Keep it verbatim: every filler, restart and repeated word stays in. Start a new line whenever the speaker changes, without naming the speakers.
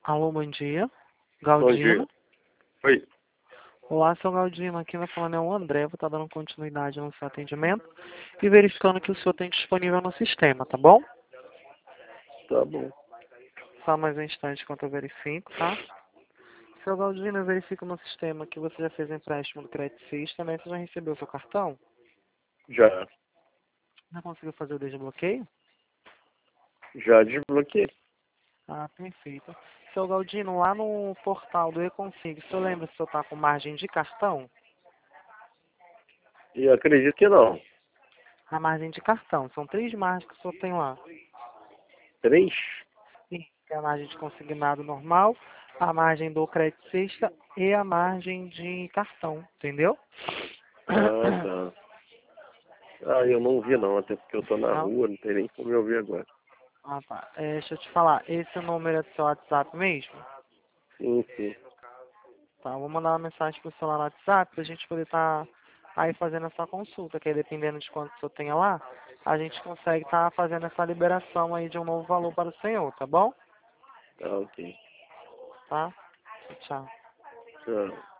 Alô, bom dia.
Bom dia.
Galdino.
Oi.
Olá, seu Galdino. Aqui vai falando é o André. Vou estar dando continuidade no seu atendimento e verificando que o senhor tem disponível no sistema, tá bom?
Tá bom.
Só mais um instante enquanto eu verifico, tá? Seu Galdino, eu verifico no sistema que você já fez empréstimo do Credit System, né? Você já recebeu o seu cartão?
Já.
Já conseguiu fazer o desbloqueio?
Já desbloqueei.
Ah, perfeito. Seu Galdino, lá no portal do E-Config, o senhor lembra se o senhor está com margem de cartão?
E acredito que não.
A margem de cartão. São três margens que o senhor tem lá.
Três?
Sim, é a margem de consignado normal, a margem do crédito sexta e a margem de cartão, entendeu?
Ah, tá. Ah, eu não vi não, até porque eu tô na
Não?
rua, não tem nem como eu ver agora.
Ah, tá. É, deixa eu te falar, esse número é do seu WhatsApp mesmo?
Sim, sim.
Tá, eu vou mandar uma mensagem pro celular no WhatsApp pra gente poder estar aí fazendo essa consulta, que aí dependendo de quanto o senhor tenha lá, a gente consegue estar fazendo essa liberação aí de um novo valor para o senhor, tá bom?
Tá ok.
Tá? Tchau.
Tchau.